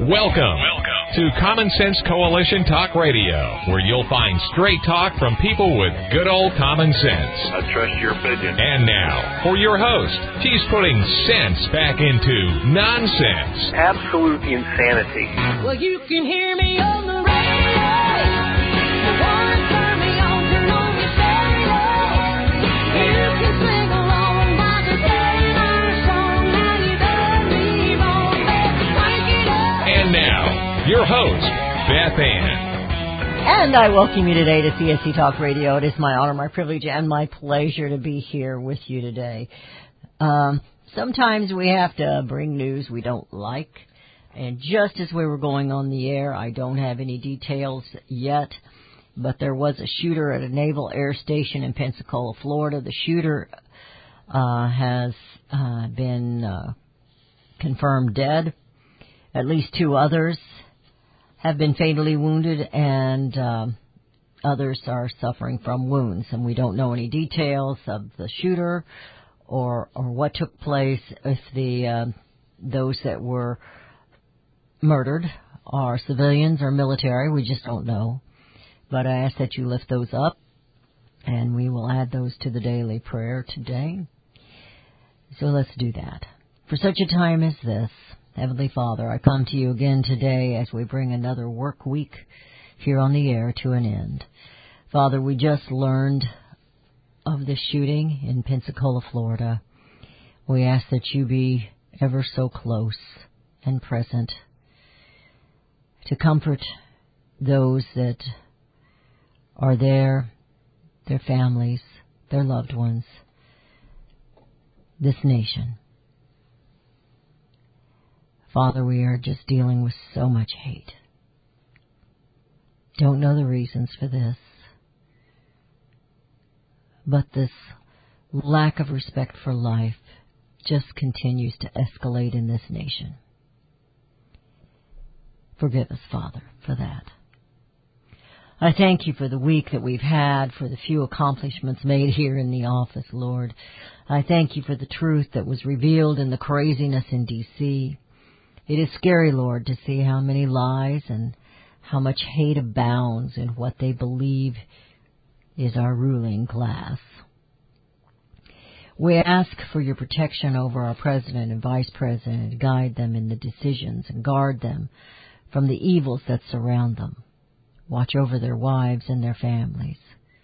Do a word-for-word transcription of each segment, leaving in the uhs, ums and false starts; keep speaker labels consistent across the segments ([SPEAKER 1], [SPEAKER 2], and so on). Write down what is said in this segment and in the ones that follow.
[SPEAKER 1] Welcome, Welcome to Common Sense Coalition Talk Radio, where you'll find straight talk from people with good old common sense.
[SPEAKER 2] I trust your opinion.
[SPEAKER 1] And now, for your host, she's putting sense back into nonsense.
[SPEAKER 2] Absolute insanity.
[SPEAKER 3] Well, you can hear me on the radio. You want to turn me on, turn on your stereo. You can sing along by the Taylor song. Now you done me wrong, let's crank it up.
[SPEAKER 1] And now, your host, Beth Ann.
[SPEAKER 4] And I welcome you today to C S C Talk Radio. It is my honor, my privilege, and my pleasure to be here with you today. Um, sometimes we have to bring news we don't like. And just as we were going on the air, I don't have any details yet, but there was a shooter at a naval air station in Pensacola, Florida. The shooter uh, has uh, been uh, confirmed dead. At least two others have been fatally wounded, and uh, others are suffering from wounds. And we don't know any details of the shooter or or what took place, if the uh, those that were murdered are civilians or military. We just don't know. But I ask that you lift those up, and we will add those to the daily prayer today. So let's do that. For such a time as this, Heavenly Father, I come to you again today as we bring another work week here on the air to an end. Father, we just learned of the shooting in Pensacola, Florida. We ask that you be ever so close and present to comfort those that are there, their families, their loved ones, this nation. Father, we are just dealing with so much hate. Don't know the reasons for this, but this lack of respect for life just continues to escalate in this nation. Forgive us, Father, for that. I thank you for the week that we've had, for the few accomplishments made here in the office, Lord. I thank you for the truth that was revealed in the craziness in D C It is scary, Lord, to see how many lies and how much hate abounds in what they believe is our ruling class. We ask for your protection over our president and vice president, to guide them in the decisions and guard them from the evils that surround them. Watch over their wives and their families.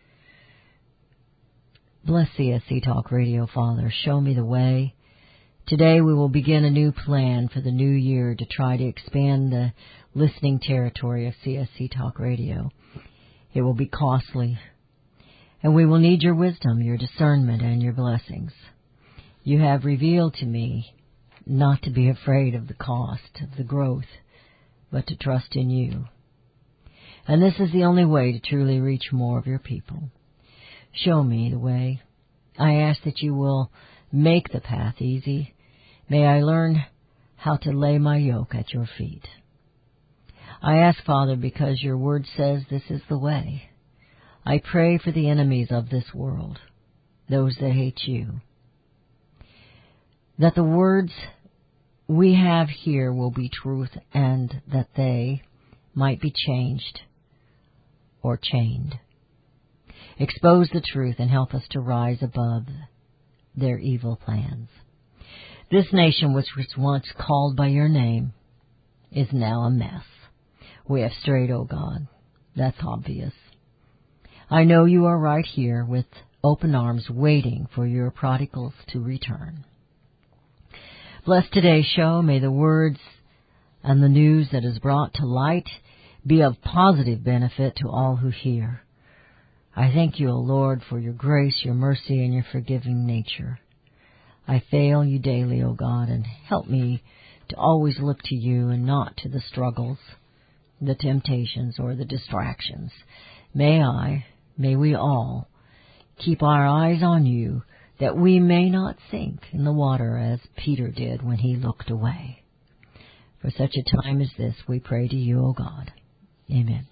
[SPEAKER 4] Bless C S C Talk Radio, Father. Show me the way. Today we will begin a new plan for the new year to try to expand the listening territory of C S C Talk Radio. It will be costly, and we will need your wisdom, your discernment, and your blessings. You have revealed to me not to be afraid of the cost, of the growth, but to trust in you. And this is the only way to truly reach more of your people. Show me the way. I ask that you will make the path easy. May I learn how to lay my yoke at your feet. I ask, Father, because your word says this is the way. I pray for the enemies of this world, those that hate you, that the words we have here will be truth, and that they might be changed or chained. Expose the truth and help us to rise above their evil plans. This nation, which was once called by your name, is now a mess. We have strayed, O God. That's obvious. I know you are right here with open arms waiting for your prodigals to return. Bless today's show. May the words and the news that is brought to light be of positive benefit to all who hear. I thank you, O Lord, for your grace, your mercy, and your forgiving nature. I fail you daily, O God, and help me to always look to you and not to the struggles, the temptations, or the distractions. May I, may we all, keep our eyes on you, that we may not sink in the water as Peter did when he looked away. For such a time as this, we pray to you, O God. Amen.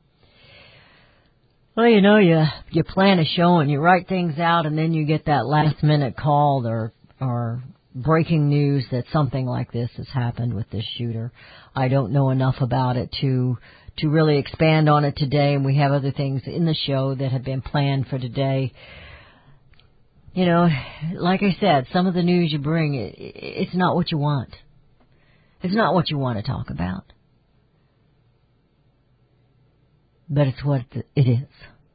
[SPEAKER 4] Well, you know, you you plan a show and you write things out, and then you get that last minute call or or breaking news that something like this has happened with this shooter. I don't know enough about it to to really expand on it today, and we have other things in the show that have been planned for today. You know, like I said, some of the news you bring, it, it's not what you want. It's not what you want to talk about. But it's what it is.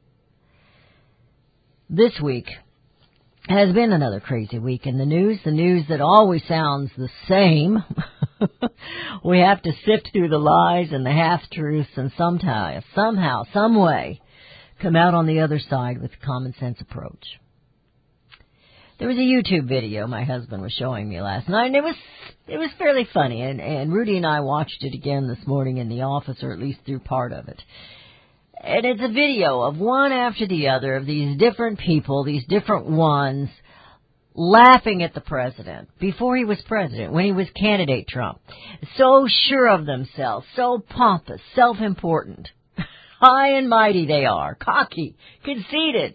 [SPEAKER 4] This week has been another crazy week in the news. The news that always sounds the same. We have to sift through the lies and the half-truths and somehow, somehow, some way, come out on the other side with a common sense approach. There was a YouTube video my husband was showing me last night, and it was it was fairly funny, and, and Rudy and I watched it again this morning in the office, or at least through part of it. And it's a video of one after the other of these different people, these different ones, laughing at the president before he was president, when he was candidate Trump. So sure of themselves, so pompous, self-important. High and mighty they are, cocky, conceited,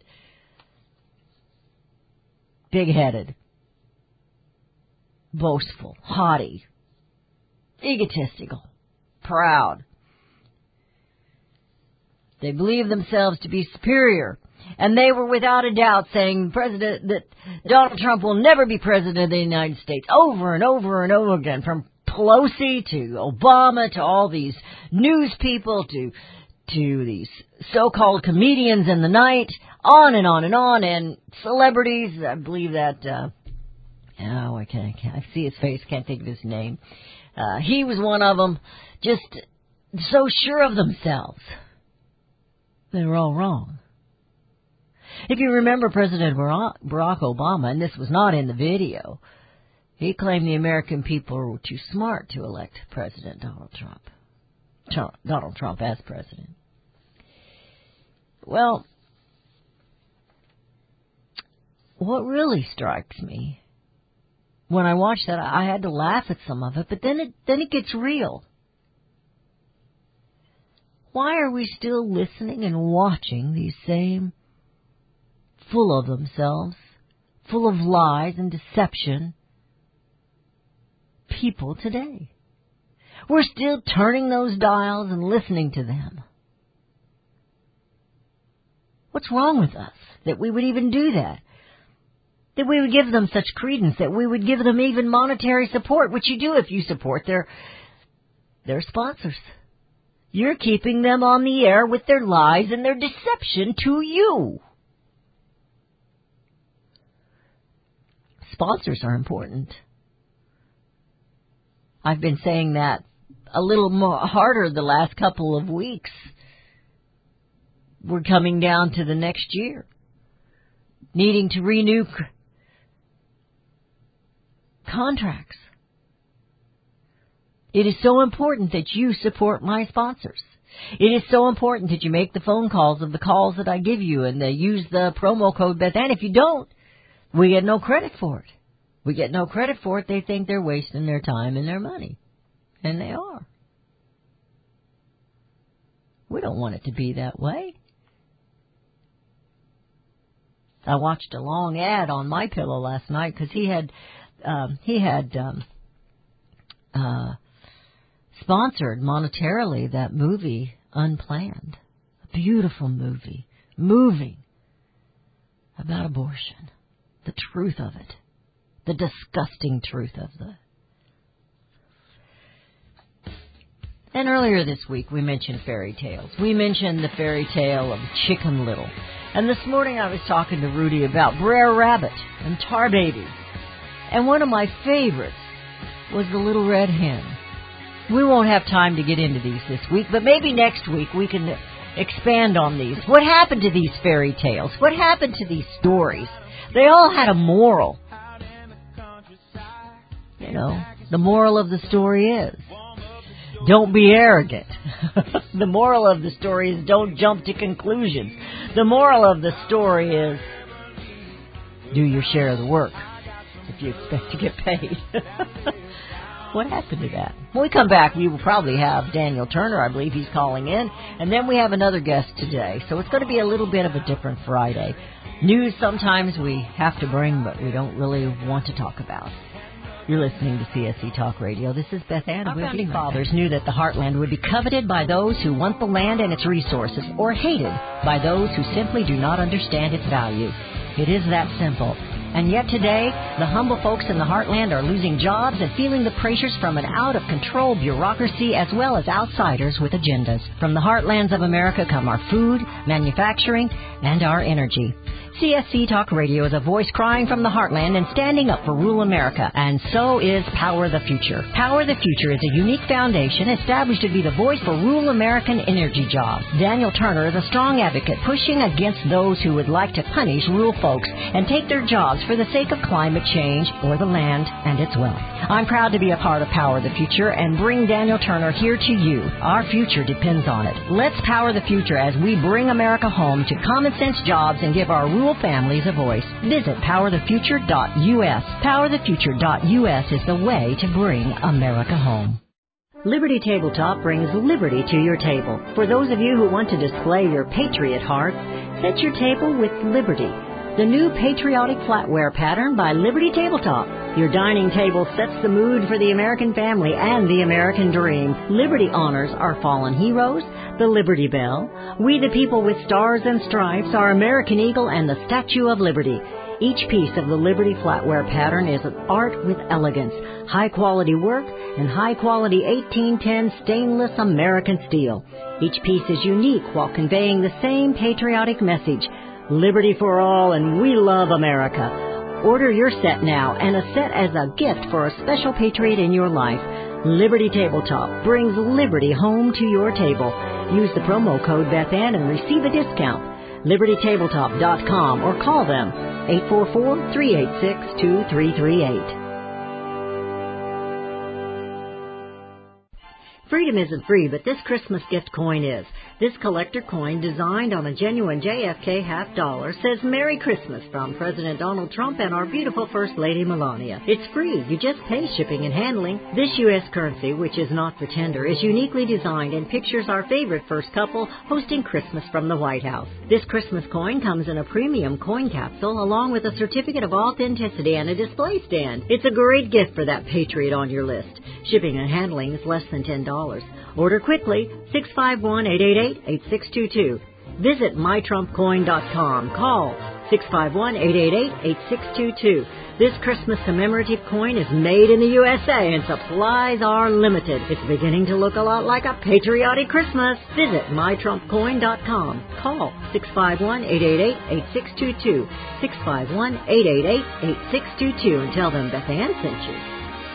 [SPEAKER 4] big-headed, boastful, haughty, egotistical, proud. They believe themselves to be superior, and they were without a doubt saying President that Donald Trump will never be president of the United States over and over and over again, from Pelosi to Obama to all these news people to to these so-called comedians in the night, on and on and on, and celebrities. I believe that, uh, oh, I can't, I, can't, I see his face, can't think of his name. Uh, he was one of them, just so sure of themselves. They were all wrong. If you remember President Barack Obama, and this was not in the video, he claimed the American people were too smart to elect President Donald Trump. Trump Donald Trump as president. Well, what really strikes me, when I watch that, I had to laugh at some of it, but then it then it gets real. Why are we still listening and watching these same full of themselves, full of lies and deception people today? We're still turning those dials and listening to them. What's wrong with us that we would even do that? That we would give them such credence, that we would give them even monetary support, which you do if you support their their sponsors. You're keeping them on the air with their lies and their deception to you. Sponsors are important. I've been saying that a little more harder the last couple of weeks. We're coming down to the next year, needing to renew c- contracts. It is so important that you support my sponsors. It is so important that you make the phone calls of the calls that I give you and they use the promo code Beth Ann. If you don't, we get no credit for it. We get no credit for it. They think they're wasting their time and their money. And they are. We don't want it to be that way. I watched a long ad on MyPillow last night because he had um, he had um, uh, sponsored monetarily that movie Unplanned, a beautiful movie, moving about abortion, the truth of it, the disgusting truth of the. And earlier this week we mentioned fairy tales. We mentioned the fairy tale of Chicken Little. And this morning I was talking to Rudy about Brer Rabbit and Tar Baby. And one of my favorites was the Little Red Hen. We won't have time to get into these this week, but maybe next week we can expand on these. What happened to these fairy tales? What happened to these stories? They all had a moral. You know, the moral of the story is, don't be arrogant. The moral of the story is, don't jump to conclusions. The moral of the story is, do your share of the work if you expect to get paid. What happened to that? When we come back, we will probably have Daniel Turner. I believe he's calling in. And then we have another guest today. So it's going to be a little bit of a different Friday. News sometimes we have to bring, but we don't really want to talk about. You're listening to C S C Talk Radio. This is Beth Ann. Our founding fathers knew that the heartland would be coveted by those who want the land and its resources, or hated by those who simply do not understand its value. It is that simple. And yet today, the humble folks in the heartland are losing jobs and feeling the pressures from an out-of-control bureaucracy as well as outsiders with agendas. From the heartlands of America come our food, manufacturing, and our energy. C S C Talk Radio is a voice crying from the heartland and standing up for rural America, and so is Power the Future. Power the Future is a unique foundation established to be the voice for rural American energy jobs. Daniel Turner is a strong advocate pushing against those who would like to punish rural folks and take their jobs for the sake of climate change or the land and its wealth. I'm proud to be a part of Power the Future and bring Daniel Turner here to you. Our future depends on it. Let's power the future as we bring America home to common sense jobs and give our rural families a voice. Visit power the future dot U S. power the future dot U S is the way to bring America home. Liberty Tabletop brings liberty to your table. For those of you who want to display your patriot heart, set your table with Liberty, the new patriotic flatware pattern by Liberty Tabletop. Your dining table sets the mood for the American family and the American dream. Liberty honors our fallen heroes, the Liberty Bell, We the People with Stars and Stripes, our American Eagle, and the Statue of Liberty. Each piece of the Liberty flatware pattern is an art with elegance, high-quality work, and high-quality eighteen ten stainless American steel. Each piece is unique while conveying the same patriotic message, liberty for all, and we love America. Order your set now, and a set as a gift for a special patriot in your life. Liberty Tabletop brings liberty home to your table. Use the promo code BethAnn and receive a discount. liberty tabletop dot com or call them eight four four, three eight six, two three three eight. Freedom isn't free, but this Christmas gift coin is. This collector coin, designed on a genuine J F K half dollar, says Merry Christmas from President Donald Trump and our beautiful First Lady Melania. It's free. You just pay shipping and handling. This U S currency, which is not for tender, is uniquely designed and pictures our favorite first couple hosting Christmas from the White House. This Christmas coin comes in a premium coin capsule along with a certificate of authenticity and a display stand. It's a great gift for that patriot on your list. Shipping and handling is less than ten dollars. Order quickly, six five one, eight eight eight, eight six two two. Visit my trump coin dot com. Call six five one, eight eight eight, eight six two two. This Christmas commemorative coin is made in the U S A and supplies are limited. It's beginning to look a lot like a patriotic Christmas. Visit my trump coin dot com. Call six five one, eight eight eight, eight six two two. six five one, eight eight eight, eight six two two and tell them Beth Ann sent you.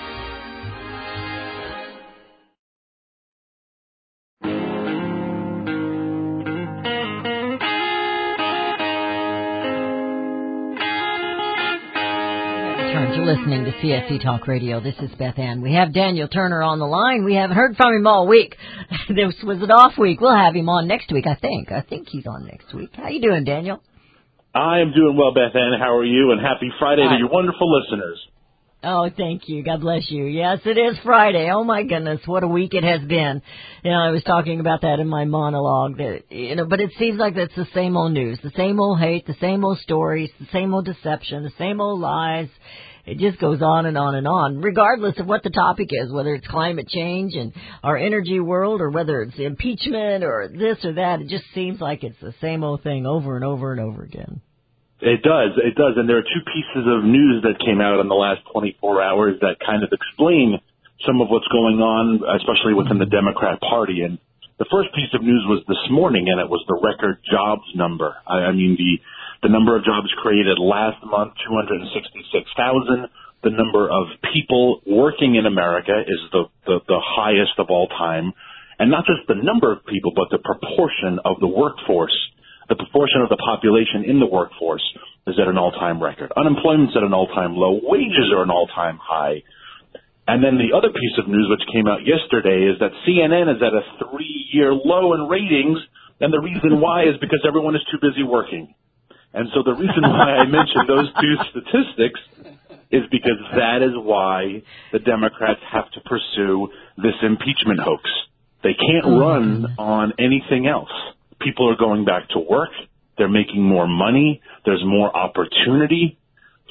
[SPEAKER 4] You're listening to C S C Talk Radio. This is Beth Ann. We have Daniel Turner on the line. We haven't heard from him all week. This was an off week. We'll have him on next week, I think. I think he's on next week. How you doing, Daniel?
[SPEAKER 5] I am doing well, Beth Ann. How are you? And happy Friday
[SPEAKER 4] Hi.
[SPEAKER 5] to your wonderful listeners.
[SPEAKER 4] Oh, thank you. God bless you. Yes, it is Friday. Oh, my goodness, what a week it has been. You know, I was talking about that in my monologue. That, you know, but it seems like it's the same old news, the same old hate, the same old stories, the same old deception, the same old lies. It just goes on and on and on, regardless of what the topic is, whether it's climate change and our energy world or whether it's impeachment or this or that. It just seems like it's the same old thing over and over and over again.
[SPEAKER 5] It does. It does. And there are two pieces of news that came out in the last twenty-four hours that kind of explain some of what's going on, especially within the Democrat Party. And the first piece of news was this morning, and it was the record jobs number. I, I mean, the The number of jobs created last month, two hundred sixty-six thousand. The number of people working in America is the, the, the highest of all time. And not just the number of people, but the proportion of the workforce, the proportion of the population in the workforce is at an all-time record. Unemployment's at an all-time low. Wages are an all-time high. And then the other piece of news which came out yesterday is that C N N is at a three-year low in ratings, and the reason why is because everyone is too busy working. And so the reason why I mentioned those two statistics is because that is why the Democrats have to pursue this impeachment hoax. They can't run on anything else. People are going back to work. They're making more money. There's more opportunity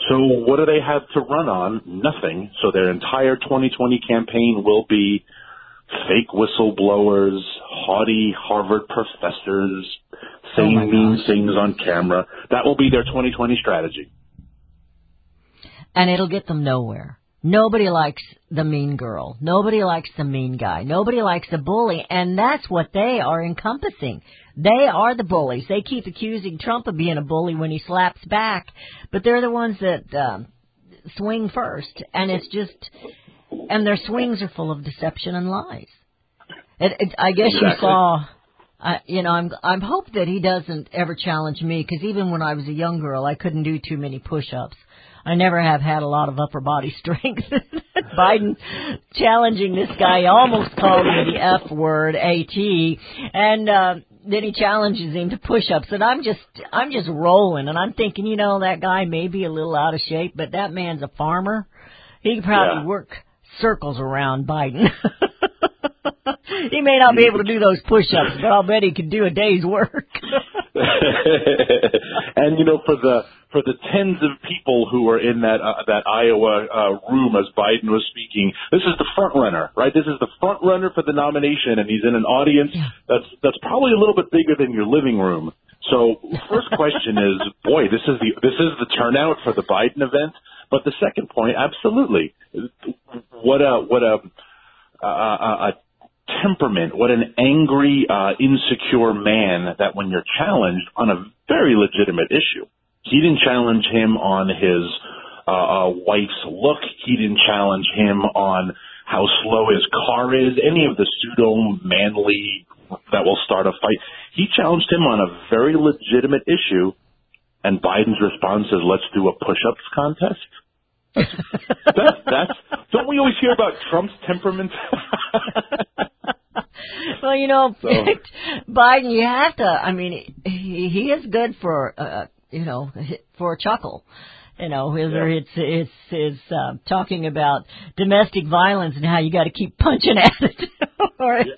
[SPEAKER 5] So what do they have to run on? Nothing. So their entire twenty twenty campaign will be fake whistleblowers, haughty Harvard professors, saying
[SPEAKER 4] Oh
[SPEAKER 5] mean
[SPEAKER 4] gosh.
[SPEAKER 5] things on camera. That will be their twenty twenty strategy.
[SPEAKER 4] And it'll get them nowhere. Nobody likes the mean girl. Nobody likes the mean guy. Nobody likes the bully. And that's what they are encompassing. They are the bullies. They keep accusing Trump of being a bully when he slaps back. But they're the ones that um, swing first. And it's just, and their swings are full of deception and lies. It, it, I guess
[SPEAKER 5] Exactly.
[SPEAKER 4] you saw, uh, you know, I'm, I'm hope that he doesn't ever challenge me, because even when I was a young girl, I couldn't do too many push-ups. I never have had a lot of upper body strength. Biden challenging this guy, almost called me the F word, A T, and uh, then he challenges him to push-ups, and I'm just, I'm just rolling, and I'm thinking, you know, that guy may be a little out of shape, but that man's a farmer. He could probably
[SPEAKER 5] Yeah.
[SPEAKER 4] work circles around Biden. He may not be able to do those push-ups, but I'll bet he could do a day's work.
[SPEAKER 5] And you know, for the for the tens of people who were in that uh, that Iowa uh, room as Biden was speaking, this is the front runner, right? This is the front runner for the nomination, and he's in an audience that's that's probably a little bit bigger than your living room. So, first question is, boy, this is the this is the turnout for the Biden event. But the second point, absolutely, what a what a a, a, a temperament, what an angry, uh, insecure man that when you're challenged on a very legitimate issue. He didn't challenge him on his uh, uh, wife's look. He didn't challenge him on how slow his car is, any of the pseudo-manly that will start a fight. He challenged him on a very legitimate issue, and Biden's response is, let's do a push-ups contest. that's, that's, don't we always hear about Trump's temperament?
[SPEAKER 4] Well, you know,
[SPEAKER 5] So-
[SPEAKER 4] Biden, you have to, I mean, he, he is good for, uh, you know, for a chuckle. You know, whether
[SPEAKER 5] Yeah.
[SPEAKER 4] it's it's it's uh, talking about domestic violence and how you got to keep punching at it, or uh,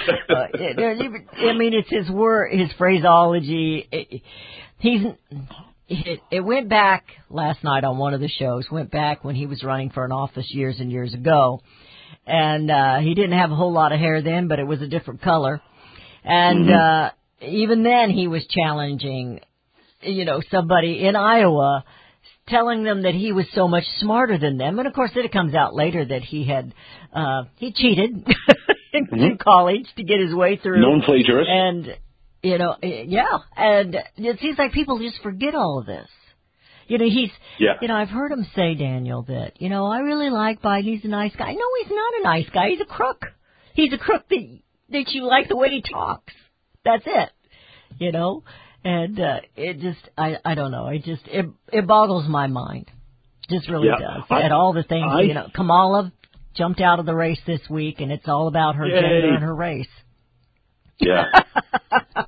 [SPEAKER 4] it, I mean, it's his word, his phraseology. It, he's it, it went back last night on one of the shows. Went back when he was running for an office years and years ago, and uh, he didn't have a whole lot of hair then, but it was a different color, and
[SPEAKER 5] Mm-hmm.
[SPEAKER 4] uh, even then he was challenging, you know, somebody in Iowa, telling them that he was so much smarter than them. And, of course, then it comes out later that he had, uh, he cheated in
[SPEAKER 5] Mhm.
[SPEAKER 4] college to get his way through.
[SPEAKER 5] Known plagiarist.
[SPEAKER 4] And, you know, yeah. And it seems like people just forget all of this. You know, he's,
[SPEAKER 5] Yeah.
[SPEAKER 4] you know, I've heard him say, Daniel, that, you know, I really like Biden. He's a nice guy. No, he's not a nice guy. He's a crook. He's a crook that, that you like the way he talks. That's it. You know? And uh, it just, I, I don't know. It just, it, it boggles my mind. Just really
[SPEAKER 5] Yeah.
[SPEAKER 4] does.
[SPEAKER 5] I-
[SPEAKER 4] At all the things,
[SPEAKER 5] I-
[SPEAKER 4] you know, Kamala jumped out of the race this week, and it's all about her
[SPEAKER 5] Yay.
[SPEAKER 4] gender and her race.
[SPEAKER 5] Yeah.
[SPEAKER 4] I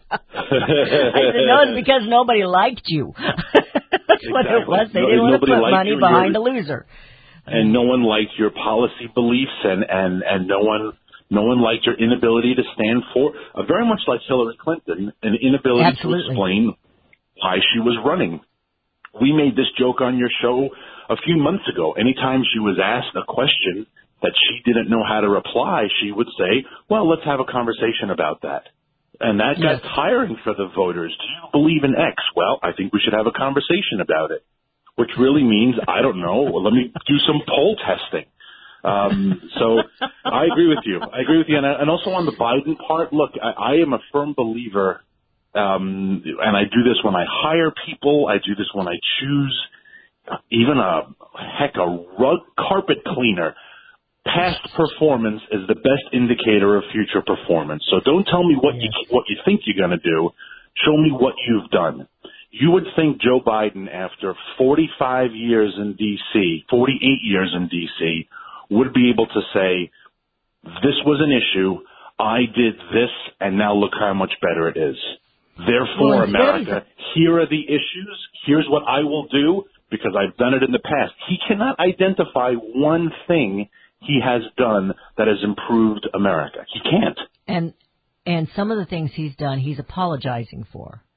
[SPEAKER 4] said, no, it's because nobody liked you. That's what it
[SPEAKER 5] Exactly.
[SPEAKER 4] was. They
[SPEAKER 5] No,
[SPEAKER 4] didn't want to
[SPEAKER 5] nobody
[SPEAKER 4] put
[SPEAKER 5] liked
[SPEAKER 4] money
[SPEAKER 5] you.
[SPEAKER 4] behind a
[SPEAKER 5] You're-
[SPEAKER 4] loser.
[SPEAKER 5] and no one liked your policy beliefs, and, and, and no one no one liked your inability to stand for, uh, very much like Hillary Clinton, an inability
[SPEAKER 4] Absolutely.
[SPEAKER 5] to explain why she was running. We made this joke on your show a few months ago. Anytime she was asked a question that she didn't know how to reply, she would say, well, let's have a conversation about that. And that
[SPEAKER 4] Yes.
[SPEAKER 5] got tiring for the voters. Do you believe in X? Well, I think we should have a conversation about it, which really means, I don't know, well, let me do some poll testing. Um, so I agree with you. I agree with you. And, I, and also on the Biden part, look, I, I am a firm believer, um, and I do this when I hire people. I do this when I choose even a, heck, a rug carpet cleaner. Past performance is the best indicator of future performance. So don't tell me what you what you think you're going to do. Show me what you've done. You would think Joe Biden, after forty-five years in D C, forty-eight years in D C, would be able to say, this was an issue, I did this, and now look how much better it is. Therefore,
[SPEAKER 4] Well, instead
[SPEAKER 5] America, here are the issues, here's what I will do, because I've done it in the past. He cannot identify one thing he has done that has improved America. He can't.
[SPEAKER 4] And and some of the things he's done, he's apologizing for.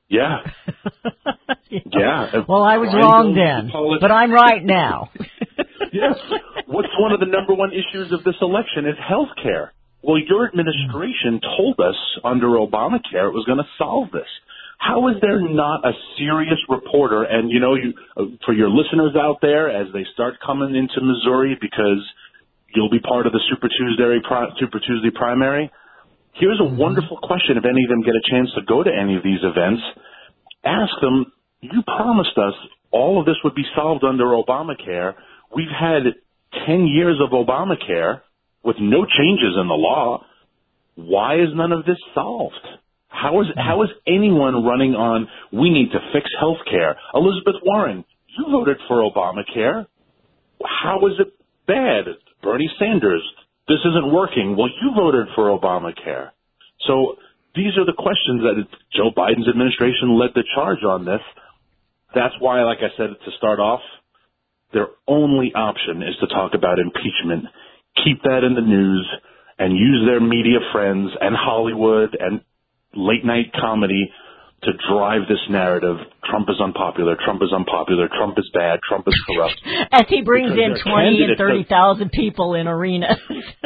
[SPEAKER 5] Yeah. Yeah.
[SPEAKER 4] Well, I was
[SPEAKER 5] I'm
[SPEAKER 4] wrong
[SPEAKER 5] going to
[SPEAKER 4] then,
[SPEAKER 5] call it-
[SPEAKER 4] but I'm right now.
[SPEAKER 5] Yes. What's one of the number one issues of this election is health care. Well, your administration told us under Obamacare it was going to solve this. How is there not a serious reporter? And, you know, you, uh, for your listeners out there, as they start coming into Missouri, because you'll be part of the Super Tuesday, Super Tuesday primary, here's a wonderful question. If any of them get a chance to go to any of these events, ask them, you promised us all of this would be solved under Obamacare. We've had ten years of Obamacare with no changes in the law. Why is none of this solved? How is how is anyone running on, we need to fix health care? Elizabeth Warren, you voted for Obamacare. How is it bad? Bernie Sanders, this isn't working. Well, you voted for Obamacare. So these are the questions that Joe Biden's administration led the charge on this. That's why, like I said to start off, their only option is to talk about impeachment. Keep that in the news and use their media friends and Hollywood and late-night comedy to drive this narrative. Trump is unpopular. Trump is unpopular. Trump is bad. Trump is corrupt.
[SPEAKER 4] As he brings
[SPEAKER 5] Because
[SPEAKER 4] in
[SPEAKER 5] their
[SPEAKER 4] twenty and
[SPEAKER 5] candidates
[SPEAKER 4] thirty thousand people in arenas.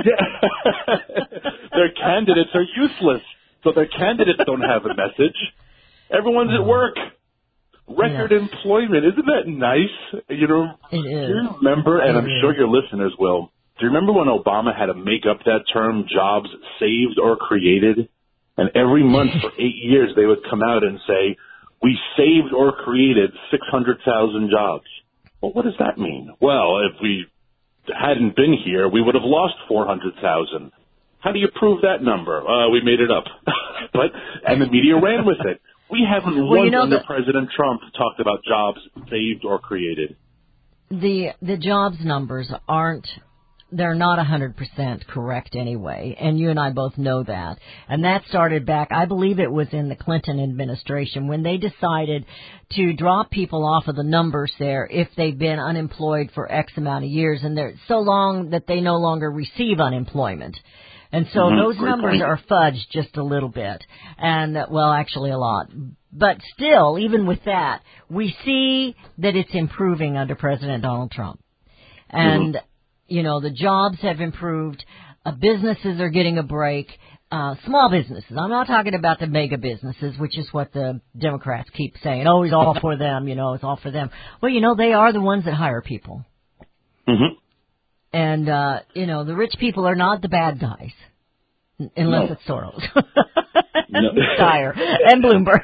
[SPEAKER 5] Their candidates are useless, so their candidates don't have a message. Everyone's at work. Record
[SPEAKER 4] Yeah.
[SPEAKER 5] employment. Isn't that nice? You know,
[SPEAKER 4] It is.
[SPEAKER 5] do you remember, and
[SPEAKER 4] It
[SPEAKER 5] I'm
[SPEAKER 4] is.
[SPEAKER 5] sure your listeners will, do you remember when Obama had to make up that term, jobs saved or created? And every month for eight years, they would come out and say, we saved or created six hundred thousand jobs. Well, what does that mean? Well, if we hadn't been here, we would have lost four hundred thousand. How do you prove that number? Uh, we made it up. But, and the media ran with it. We haven't
[SPEAKER 4] Well,
[SPEAKER 5] once
[SPEAKER 4] you know,
[SPEAKER 5] under
[SPEAKER 4] the-
[SPEAKER 5] President Trump talked about jobs saved or created.
[SPEAKER 4] The the jobs numbers aren't, they're not one hundred percent correct anyway, and you and I both know that. And that started back, I believe it was in the Clinton administration, when they decided to drop people off of the numbers there if they've been unemployed for X amount of years, and they're so long that they no longer receive unemployment. And so
[SPEAKER 5] Mhm,
[SPEAKER 4] those
[SPEAKER 5] great
[SPEAKER 4] numbers
[SPEAKER 5] point.
[SPEAKER 4] are fudged just a little bit, and, well, actually a lot. But still, even with that, we see that it's improving under President Donald Trump. And,
[SPEAKER 5] Mm-hmm.
[SPEAKER 4] you know, the jobs have improved, uh, businesses are getting a break, uh, small businesses. I'm not talking about the mega businesses, which is what the Democrats keep saying. Oh, it's all for them, you know, it's all for them. Well, you know, they are the ones that hire people.
[SPEAKER 5] Mm-hmm.
[SPEAKER 4] And, uh, you know, the rich people are not the bad guys. N- Unless
[SPEAKER 5] No.
[SPEAKER 4] it's Soros.
[SPEAKER 5] No.
[SPEAKER 4] and Steyer. And Bloomberg.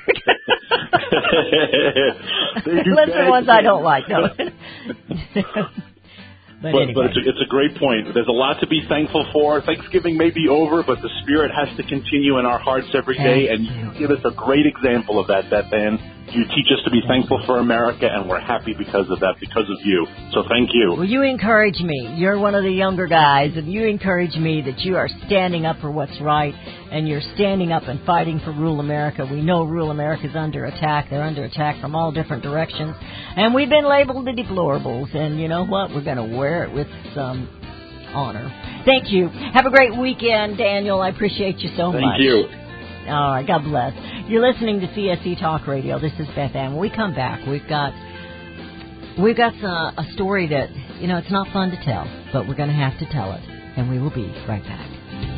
[SPEAKER 5] They do
[SPEAKER 4] Unless the
[SPEAKER 5] bad
[SPEAKER 4] ones I don't
[SPEAKER 5] things.
[SPEAKER 4] like. No. But,
[SPEAKER 5] But,
[SPEAKER 4] anyway.
[SPEAKER 5] but it's, a, it's a great point. There's a lot to be thankful for. Thanksgiving may be over, but the spirit has to continue in our hearts every day. And you give us a great example of that, Beth Ann. You teach us to be thankful for America, and we're happy because of that, because of you. So thank you.
[SPEAKER 4] Well, you encourage me. You're one of the younger guys, and you encourage me that you are standing up for what's right, and you're standing up and fighting for rural America. We know rural America is under attack. They're under attack from all different directions, and we've been labeled the deplorables. And you know what? We're going to wear it with some honor. Thank you. Have a great weekend, Daniel. I appreciate you so much.
[SPEAKER 5] Thank you.
[SPEAKER 4] All right, God bless. You're listening to C S C Talk Radio. This is Beth Ann. When we come back, we've got we've got uh, a story that, you know, it's not fun to tell, but we're going to have to tell it, and we will be right back.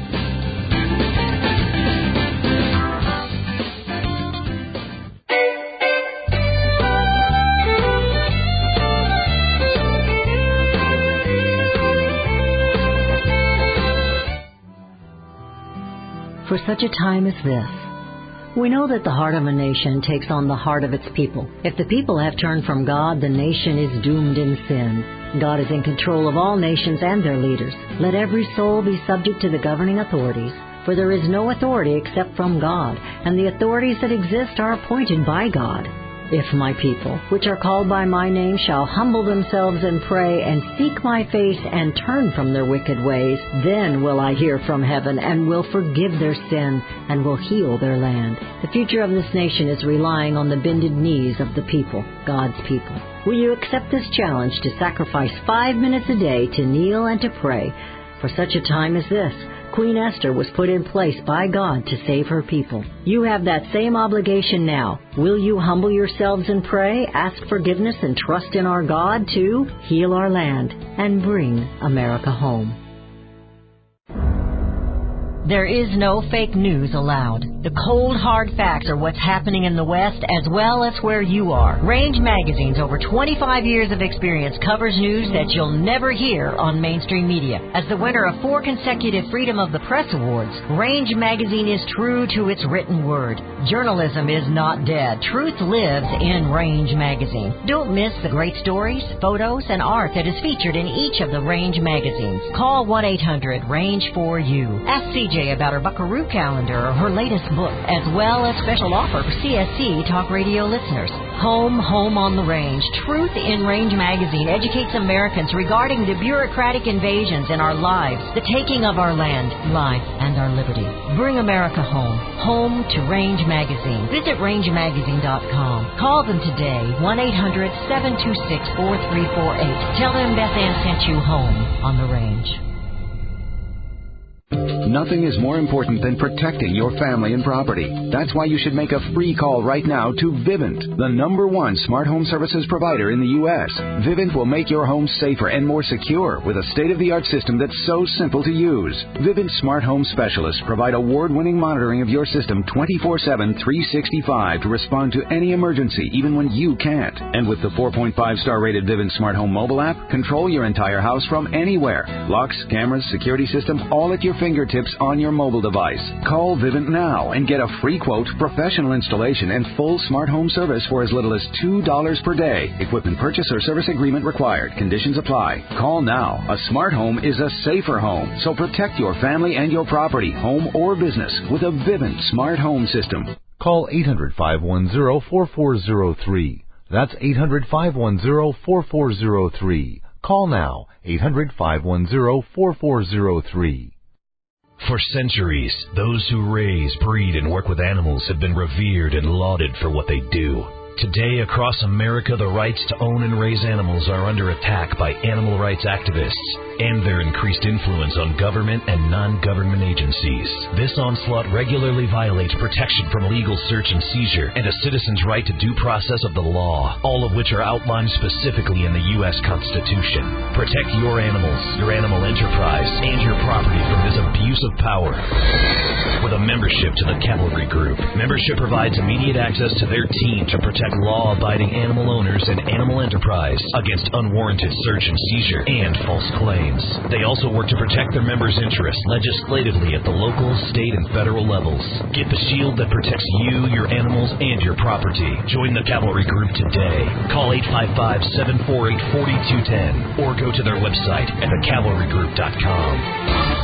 [SPEAKER 4] For such a time as this, we know that the heart of a nation takes on the heart of its people. If the people have turned from God, the nation is doomed in sin. God is in control of all nations and their leaders. Let every soul be subject to the governing authorities, for there is no authority except from God, and the authorities that exist are appointed by God. If my people, which are called by my name, shall humble themselves and pray and seek my face and turn from their wicked ways, then will I hear from heaven and will forgive their sin and will heal their land. The future of this nation is relying on the bended knees of the people, God's people. Will you accept this challenge to sacrifice five minutes a day to kneel and to pray for such a time as this? Queen Esther was put in place by God to save her people. You have that same obligation now. Will you humble yourselves and pray, ask forgiveness, and trust in our God to heal our land and bring America home? There is no fake news allowed. The cold, hard facts are what's happening in the West as well as where you are. Range Magazine's over twenty-five years of experience covers news that you'll never hear on mainstream media. As the winner of four consecutive Freedom of the Press Awards, Range Magazine is true to its written word. Journalism is not dead. Truth lives in Range Magazine. Don't miss the great stories, photos, and art that is featured in each of the Range magazines. Call one eight hundred range four U. Ask C J about her Buckaroo calendar or her latest book, as well as special offer for C S C Talk Radio listeners. Home, Home on the Range. Truth in Range Magazine educates Americans regarding the bureaucratic invasions in our lives, the taking of our land, life, and our liberty. Bring America home. Home to Range Magazine. Visit range magazine dot com. Call them today, one eight hundred seven two six four three four eight. Tell them Beth Ann sent you home on the range.
[SPEAKER 6] Nothing is more important than protecting your family and property. That's why you should make a free call right now to Vivint, the number one smart home services provider in the U S Vivint will make your home safer and more secure with a state-of-the-art system that's so simple to use. Vivint smart home specialists provide award-winning monitoring of your system twenty-four seven, three sixty-five to respond to any emergency, even when you can't. And with the four point five star rated Vivint smart home mobile app, control your entire house from anywhere. Locks, cameras, security system, all at your fingertips on your mobile device. Call Vivint now and get a free quote, professional installation, and full smart home service for as little as two dollars per day. Equipment purchase or service agreement required. Conditions apply. Call now. A smart home is a safer home, so protect your family and your property, home or business, with a Vivint smart home system.
[SPEAKER 7] Call eight hundred, five one zero, four four zero three. That's eight hundred, five one zero, four four zero three. Call now, eight hundred, five one zero, four four zero three.
[SPEAKER 8] For centuries, those who raise, breed, and work with animals have been revered and lauded for what they do. Today, across America, the rights to own and raise animals are under attack by animal rights activists and their increased influence on government and non-government agencies. This onslaught regularly violates protection from legal search and seizure and a citizen's right to due process of the law, all of which are outlined specifically in the U S Constitution. Protect your animals, your animal enterprise, and your property from this abuse of power. With a membership to the Cavalry Group, membership provides immediate access to their team to protect law-abiding animal owners and animal enterprise against unwarranted search and seizure and false claims. They also work to protect their members' interests legislatively at the local, state, and federal levels. Get the shield that protects you, your animals, and your property. Join the Cavalry Group today. Call eight five five, seven four eight, four two one zero or go to their website at the cavalry group dot com.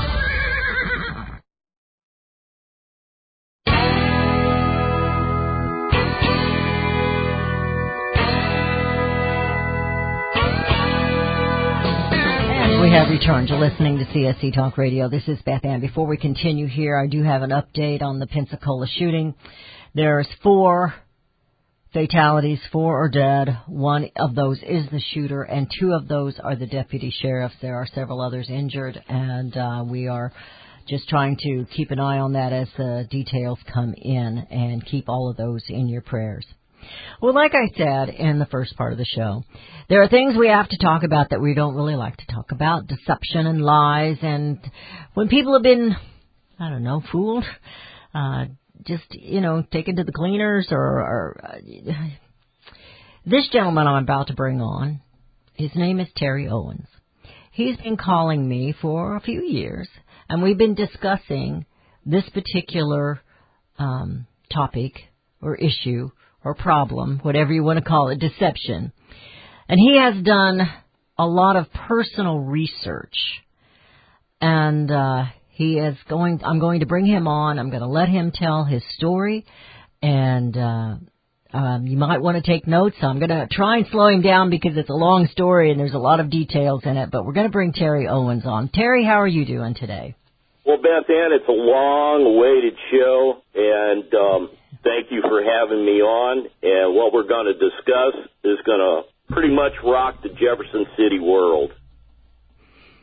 [SPEAKER 4] We have returned to listening to C S C Talk Radio. This is Beth Ann. Before we continue here, I do have an update on the Pensacola shooting. There's four fatalities, four are dead. One of those is the shooter, and two of those are the deputy sheriffs. There are several others injured, and uh, we are just trying to keep an eye on that as the details come in, and keep all of those in your prayers. Well, like I said in the first part of the show, there are things we have to talk about that we don't really like to talk about, deception and lies, and when people have been, I don't know, fooled, uh, just, you know, taken to the cleaners, or, or uh, this gentleman I'm about to bring on, his name is Terry Owens. He's been calling me for a few years, and we've been discussing this particular um, topic or issue or problem, whatever you want to call it, deception. And he has done a lot of personal research. And uh, he is going, I'm going to bring him on. I'm going to let him tell his story. And uh, um, you might want to take notes. I'm going to try and slow him down because it's a long story and there's a lot of details in it. But we're going to bring Terry Owens on. Terry, how are you doing today?
[SPEAKER 9] Well, Beth Ann, it's a long-awaited show, and um, thank you for having me on. And what we're going to discuss is going to pretty much rock the Jefferson City world.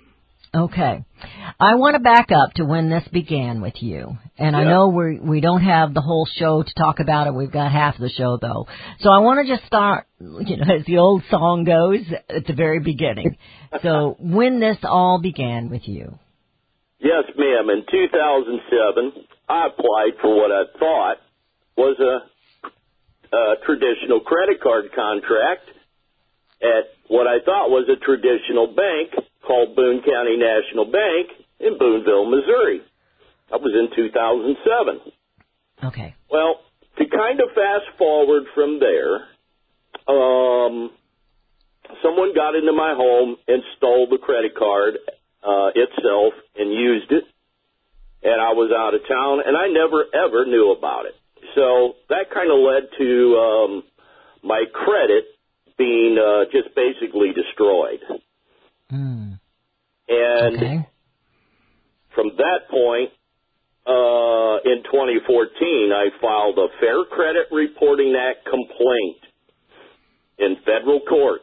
[SPEAKER 4] Okay. I want to back up to when this began with you. And I
[SPEAKER 9] Yeah.
[SPEAKER 4] know we we don't have the whole show to talk about it. We've got half the show, though. So I want to just start, you know, as the old song goes, at the very beginning. So when this all began with you.
[SPEAKER 9] Yes, ma'am. In two thousand seven, I applied for what I thought was a, a traditional credit card contract at what I thought was a traditional bank called Boone County National Bank in Booneville, Missouri. That was in two thousand seven.
[SPEAKER 4] Okay.
[SPEAKER 9] Well, to kind of fast forward from there, um, someone got into my home and stole the credit card uh, itself and used it, and I was out of town, and I never, ever knew about it. So that kind of led to um, my credit being uh, just basically destroyed.
[SPEAKER 4] Mm.
[SPEAKER 9] And
[SPEAKER 4] Okay.
[SPEAKER 9] from that point, uh, in twenty fourteen, I filed a Fair Credit Reporting Act complaint in federal court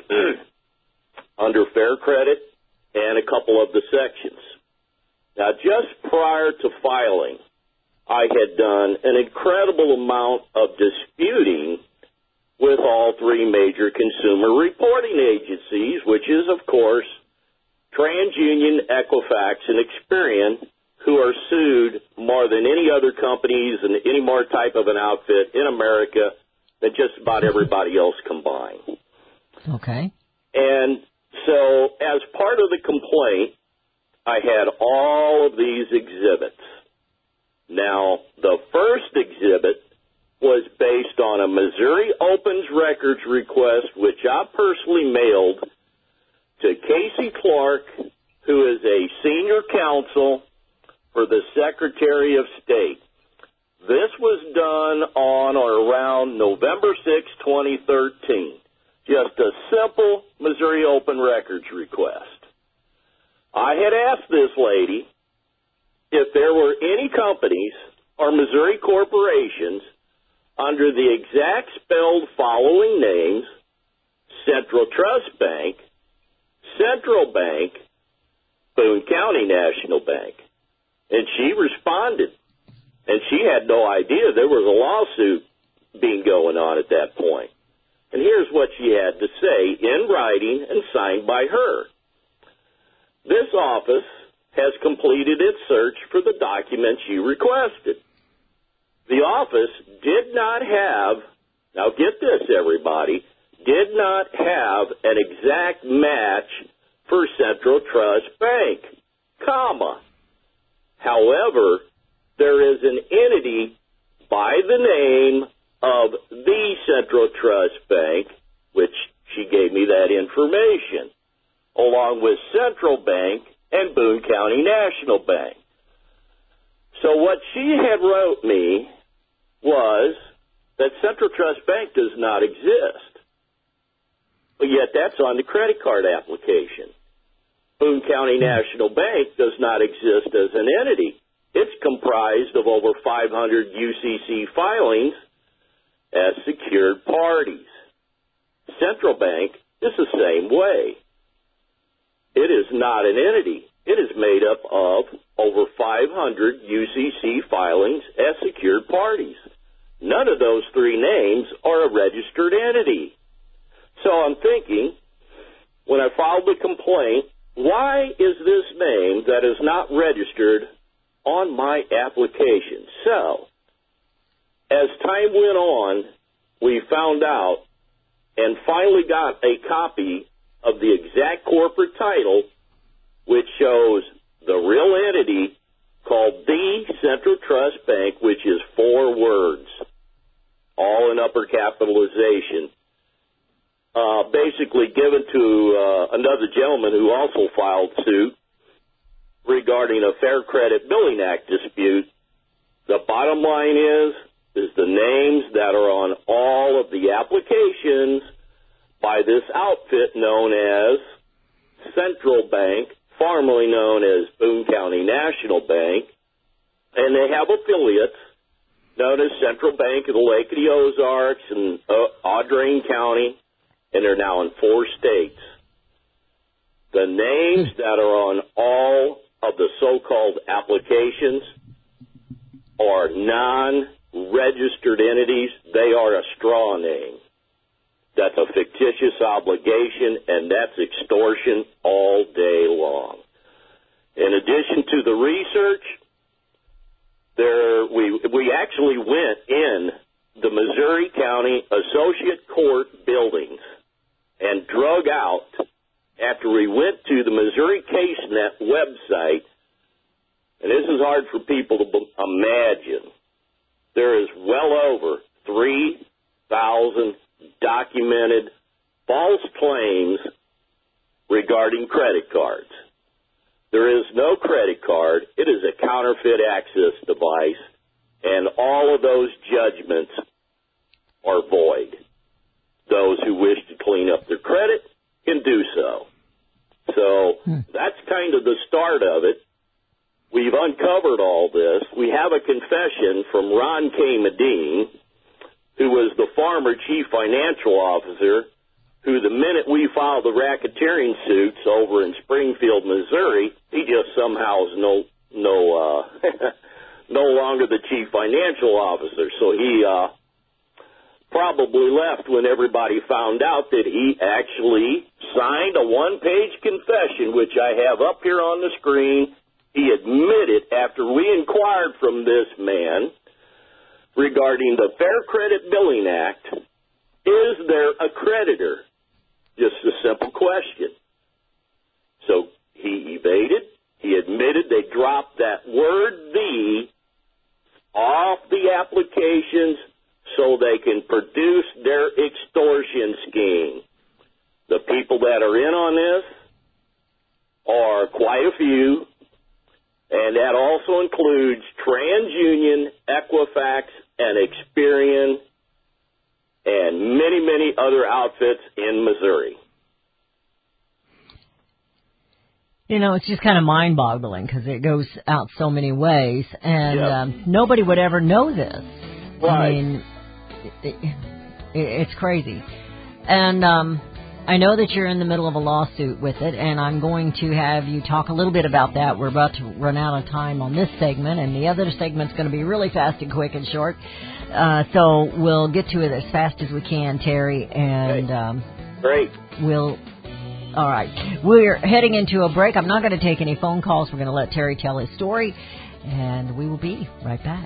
[SPEAKER 9] under Fair Credit and a couple of the sections. Now, just prior to filing, I had done an incredible amount of disputing with all three major consumer reporting agencies, which is, of course, TransUnion, Equifax, and Experian, who are sued more than any other companies and any more type of an outfit in America than just about everybody else combined.
[SPEAKER 4] Okay.
[SPEAKER 9] And so as part of the complaint, I had all of these exhibits. Now, the first exhibit was based on a Missouri Opens Records request, which I personally mailed to Casey Clark, who is a senior counsel for the Secretary of State. This was done on or around November sixth, twenty thirteen. Just a simple Missouri Open Records request. I had asked this lady if there were any companies or Missouri corporations under the exact spelled following names: Central Trust Bank, Central Bank, Boone County National Bank. And she responded. And she had no idea there was a lawsuit being going on at that point. And here's what she had to say in writing and signed by her. This office has completed its search for the documents you requested. The office did not have, now get this everybody, did not have an exact match for Central Trust Bank, comma. However, there is an entity by the name of the Central Trust Bank, which she gave me that information, along with Central Bank and Boone County National Bank. So what she had wrote me was that Central Trust Bank does not exist. But yet that's on the credit card application. Boone County National Bank does not exist as an entity. It's comprised of over five hundred U C C filings as secured parties. Central Bank is the same way. It is not an entity. It is made up of over five hundred U C C filings as secured parties. None of those three names are a registered entity. So I'm thinking, when I filed the complaint, why is this name that is not registered on my application? So, as time went on, we found out and finally got a copy of the exact corporate title, which shows the real entity called the Central Trust Bank, which is four words, all in upper capitalization. Uh, basically given to uh, another gentleman who also filed suit regarding a Fair Credit Billing Act dispute. The bottom line is, is the names that are on all of the applications by this outfit known as Central Bank, formerly known as Boone County National Bank, and they have affiliates known as Central Bank of the Lake of the Ozarks and uh, Audrain County, and they're now in four states. The names that are on all of the so-called applications are non-registered entities. They are a straw name. That's a fictitious obligation, and that's extortion all day long. In addition to the research, there we we actually went in the Missouri County Associate Court buildings and drug out, after we went to the Missouri CaseNet website, and this is hard for people to b- imagine, there is well over three thousand documented false claims regarding credit cards. There is no credit card. It is a counterfeit access device, and all of those judgments are void. Those who wish to clean up their credit can do so. So hmm. that's kind of the start of it. We've uncovered all this. We have a confession from Ron K. Medine, who was the former chief financial officer, who the minute we filed the racketeering suits over in Springfield, Missouri, he just somehow is no no uh, no longer the chief financial officer. So he uh, probably left when everybody found out that he actually signed a one-page confession, which I have up here on the screen. He admitted, after we inquired from this man regarding the Fair Credit Billing Act, is there a creditor? Just a simple question. So he evaded. He admitted they dropped that word "the" off the applications so they can produce their extortion scheme. The people that are in on this are quite a few, and that also includes TransUnion, Equifax, and Experian, and many, many other outfits in Missouri.
[SPEAKER 4] You know, it's just kind of mind-boggling because it goes out so many ways, and yep. um, nobody would ever know this.
[SPEAKER 9] Right.
[SPEAKER 4] I mean, it, it, it's crazy. And um, I know that you're in the middle of a lawsuit with it, and I'm going to have you talk a little bit about that. We're about to run out of time on this segment, and the other segment's going to be really fast and quick and short. Uh, so we'll get to it as fast as we can, Terry, and
[SPEAKER 9] okay.
[SPEAKER 4] um,
[SPEAKER 9] Great.
[SPEAKER 4] We'll. All right. We're heading into a break. I'm not going to take any phone calls. We're going to let Terry tell his story, and we will be right back.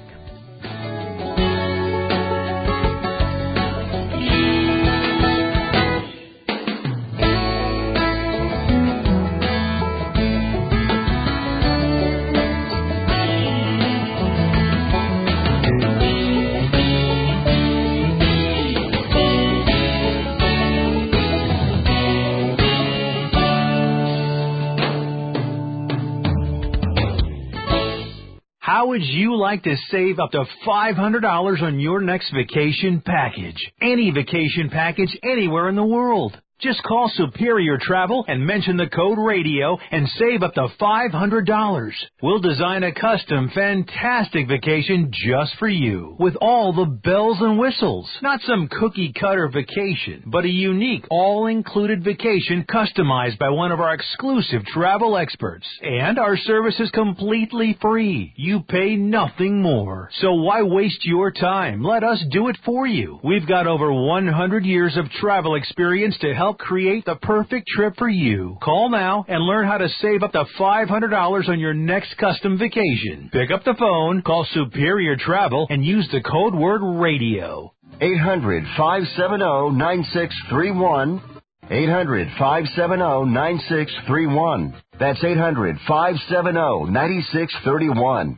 [SPEAKER 10] How would you like to save up to five hundred dollars on your next vacation package? Any vacation package anywhere in the world. Just call Superior Travel and mention the code radio and save up to five hundred dollars. We'll design a custom, fantastic vacation just for you with all the bells and whistles. Not some cookie-cutter vacation, but a unique, all-included vacation customized by one of our exclusive travel experts. And our service is completely free. You pay nothing more. So why waste your time? Let us do it for you. We've got over one hundred years of travel experience to help create the perfect trip for you. Call now and learn how to save up to five hundred dollars on your next custom vacation. Pick up the phone, call Superior Travel, and use the code word radio.
[SPEAKER 11] eight hundred, five seven zero, nine six three one. eight hundred, five seven zero, nine six three one. That's eight hundred, five seven zero, nine six three one.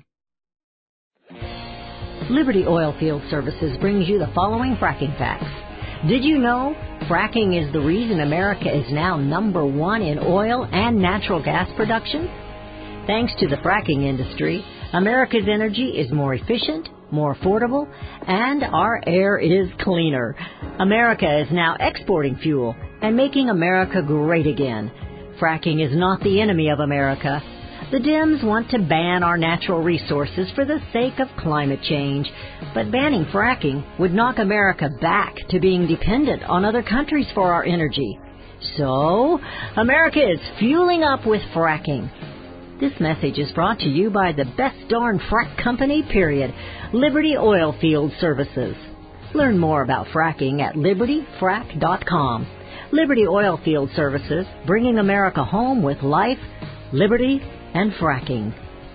[SPEAKER 4] Liberty Oilfield Services brings you the following fracking facts. Did you know fracking is the reason America is now number one in oil and natural gas production? Thanks to the fracking industry, America's energy is more efficient, more affordable, and our air is cleaner. America is now exporting fuel and making America great again. Fracking is not the enemy of America. The Dems want to ban our natural resources for the sake of climate change, but banning fracking would knock America back to being dependent on other countries for our energy. So, America is fueling up with fracking. This message is brought to you by the best darn frack company, period, Liberty Oilfield Services. Learn more about fracking at liberty frack dot com. Liberty Oilfield Services, bringing America home with life, liberty, and fracking.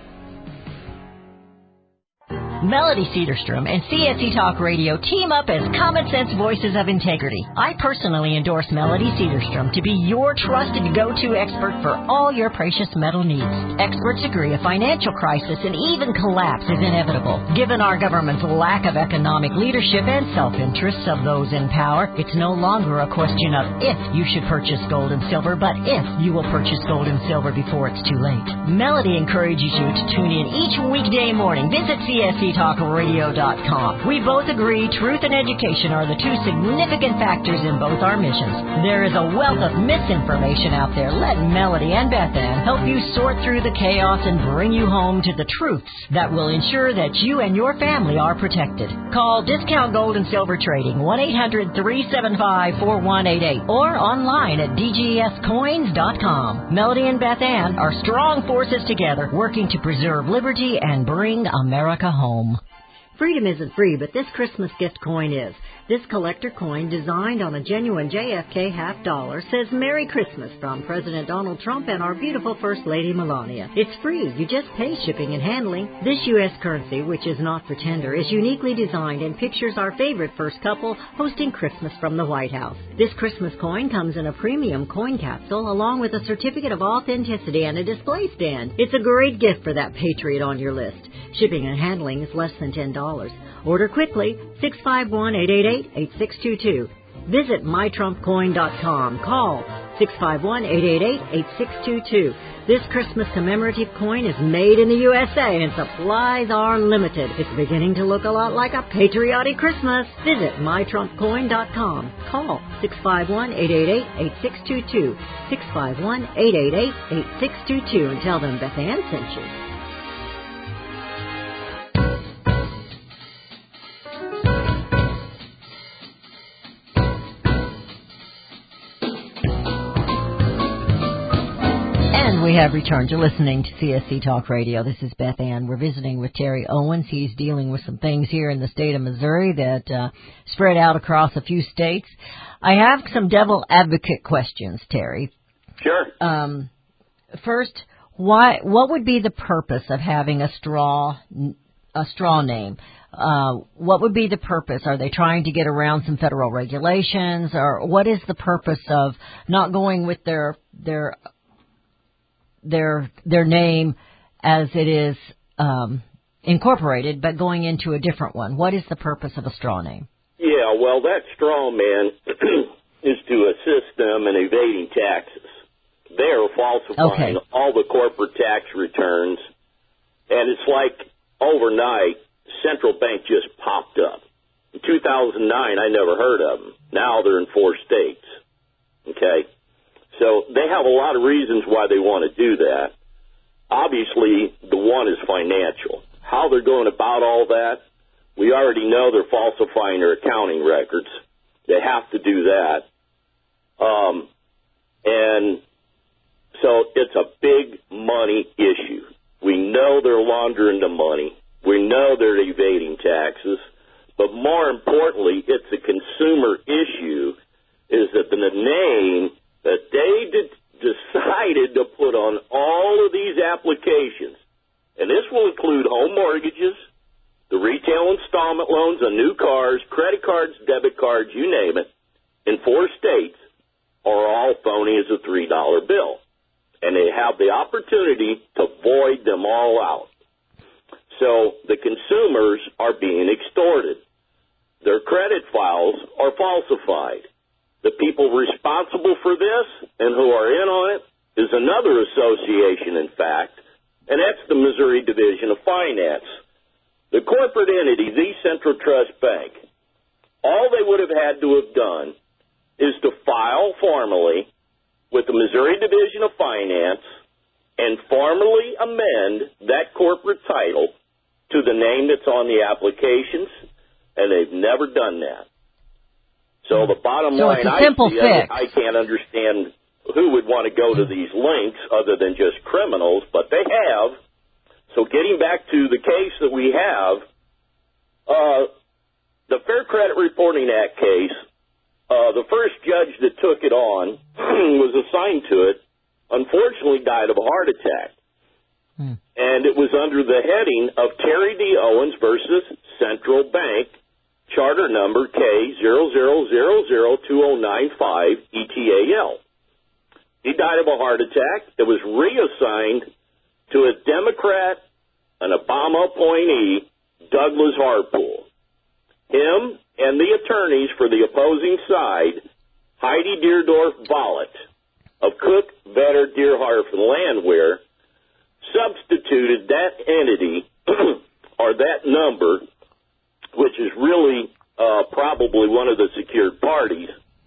[SPEAKER 4] Melody Cedarstrom and C S E Talk Radio team up as Common Sense Voices of Integrity. I personally endorse Melody Cedarstrom to be your trusted go-to expert for all your precious metal needs. Experts agree a financial crisis and even collapse is inevitable. Given our government's lack of economic leadership and self-interests of those in power, it's no longer a question of if you should purchase gold and silver, but if you will purchase gold and silver before it's too late. Melody encourages you to tune in each weekday morning. Visit C S E talk radio dot com. We both agree truth and education are the two significant factors in both our missions. There is a wealth of misinformation out there. Let Melody and Beth Ann help you sort through the chaos and bring you home to the truths that will ensure that you and your family are protected. Call Discount Gold and Silver Trading, one eight hundred three seven five four one eight eight, or online at d g s coins dot com. Melody and Beth Ann are strong forces together, working to preserve liberty and bring America home. Freedom isn't free, but this Christmas gift coin is. This collector coin, designed on a genuine J F K half dollar, says Merry Christmas from President Donald Trump and our beautiful First Lady Melania. It's free. You just pay shipping and handling. This U S currency, which is not for tender, is uniquely designed and pictures our favorite first couple hosting Christmas from the White House. This Christmas coin comes in a premium coin capsule along with a certificate of authenticity and a display stand. It's a great gift for that patriot on your list. Shipping and handling is less than ten dollars. Order quickly, six five one, eight eight eight, eight six two two. Visit my trump coin dot com. Call six five one, eight eight eight, eight six two two. This Christmas commemorative coin is made in the U S A and supplies are limited. It's beginning to look a lot like a patriotic Christmas. Visit my trump coin dot com. Call six five one, eight eight eight, eight six two two. six five one, eight eight eight, eight six two two and tell them Beth Ann sent you. We have returned to listening to C S C Talk Radio. This is Beth Ann. We're visiting with Terry Owens. He's dealing with some things here in the state of Missouri that uh, spread out across a few states. I have some devil advocate questions, Terry.
[SPEAKER 9] Sure.
[SPEAKER 4] Um, first, why? What would be the purpose of having a straw a straw name? Uh, what would be the purpose? Are they trying to get around some federal regulations, or what is the purpose of not going with their their their their name as it is um, incorporated, but going into a different one? What is the purpose of a straw name?
[SPEAKER 9] Yeah, well, that straw man is to assist them in evading taxes. They are falsifying
[SPEAKER 4] okay.
[SPEAKER 9] all the corporate tax returns, and it's like overnight, Central Bank just popped up. In two thousand nine, I never heard of them. Now they're in four states. Okay? So they have a lot of reasons why they want to do that. Obviously, the one is financial. How they're going about all that, we already know they're falsifying their accounting records. They have to do that. Um, and so it's a big money issue. We know they're laundering the money. We know they're evading taxes. But more importantly, it's a consumer issue, is that the name that they de- decided to put on all of these applications, and this will include home mortgages, the retail installment loans on new cars, credit cards, debit cards, you name it, in four states, are all phony as a three dollar bill. And they have the opportunity to void them all out. So the consumers are being extorted. Their credit files are falsified. The people responsible for this and who are in on it is another association, in fact, and that's the Missouri Division of Finance. The corporate entity, the Central Trust Bank, all they would have had to have done is to file formally with the Missouri Division of Finance and formally amend that corporate title to the name that's on the applications, and they've never done that. So the bottom
[SPEAKER 4] so
[SPEAKER 9] line,
[SPEAKER 4] it's a
[SPEAKER 9] I
[SPEAKER 4] simple
[SPEAKER 9] see,
[SPEAKER 4] fix.
[SPEAKER 9] I, I can't understand who would want to go to these links other than just criminals, but they have. So getting back to the case that we have, uh, the Fair Credit Reporting Act case, uh, the first judge that took it on was assigned to it, unfortunately died of a heart attack. Hmm. And it was under the heading of Terry D. Owens versus Central Bank, charter number K zero zero zero zero two zero nine five E T A L. He died of a heart attack. It was reassigned to a Democrat, an Obama appointee, Douglas Harpool. Him and the attorneys for the opposing side, Heidi Deerdorf Vollett of Cook, Vetter, Deerharf, and Landwehr, substituted that entity or that number, which is really uh, probably one of the secured parties,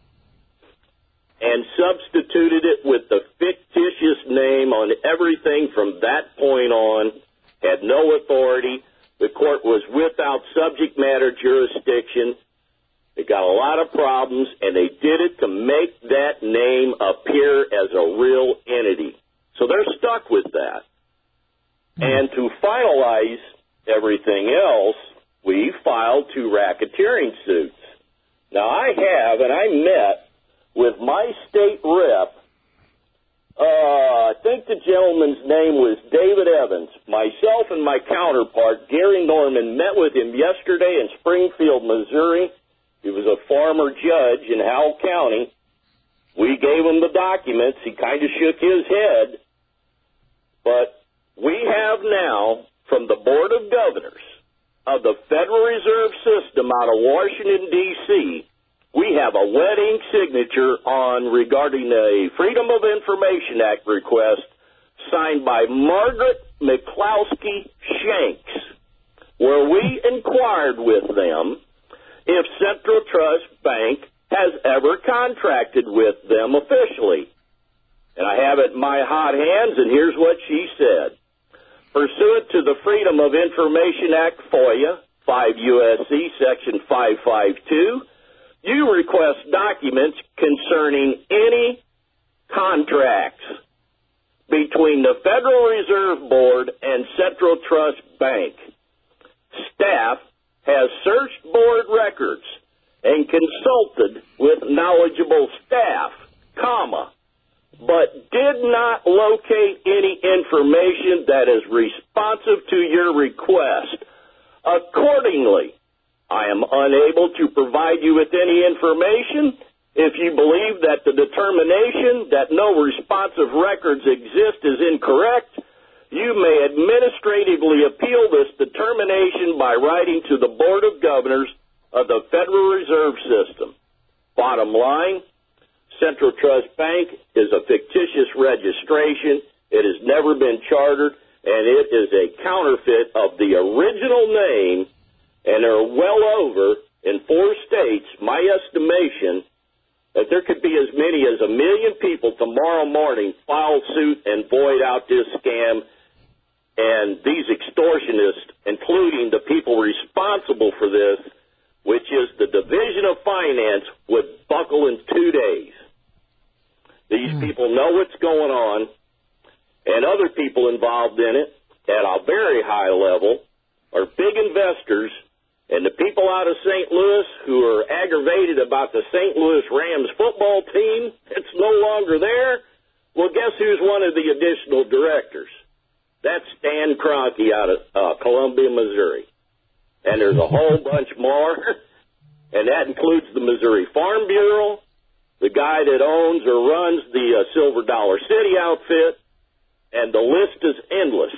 [SPEAKER 9] and substituted it with the fictitious name on everything from that point on, had no authority. The court was without subject matter jurisdiction. They got a lot of problems, and they did it to make that name appear as a real entity. So they're stuck with that. And to finalize everything else, we filed two racketeering suits. Now, I have, and I met with my state rep, uh, I think the gentleman's name was David Evans. Myself and my counterpart, Gary Norman, met with him yesterday in Springfield, Missouri. He was a former judge in Howell County. We gave him the documents. He kind of shook his head. But we have now, from the Board of Governors of the Federal Reserve System out of Washington, D C, we have a wet ink signature on regarding a Freedom of Information Act request signed by Margaret McCloskey Shanks, where we inquired with them if Central Trust Bank has ever contracted with them officially. And I have it in my hot hands, and here's what she said. Pursuant to the Freedom of Information Act, FOIA, five U S C Section five five two, you request documents concerning any contracts between the Federal Reserve Board and Central Trust Bank. Staff has searched board records and consulted with knowledgeable staff, comma, but did not locate any information that is responsive to your request. Accordingly, I am unable to provide you with any information. If you believe that the determination that no responsive records exist is incorrect, you may administratively appeal this determination by writing to the Board of Governors of the Federal Reserve System. Bottom line, Central Trust Bank is a fictitious registration. It has never been chartered, and it is a counterfeit of the original name, and there are well over, in four states, my estimation, that there could be as many as a million people tomorrow morning file suit and void out this scam. And these extortionists, including the people responsible for this, which is the Division of Finance, would buckle in two days. These mm. people know what's going on, and other people involved in it at a very high level are big investors, and the people out of Saint Louis who are aggravated about the Saint Louis Rams football team, it's no longer there. Well, guess who's one of the additional directors? That's Stan Kroenke out of uh, Columbia, Missouri. And there's a whole bunch more, and that includes the Missouri Farm Bureau, the guy that owns or runs the uh, Silver Dollar City outfit, and the list is endless.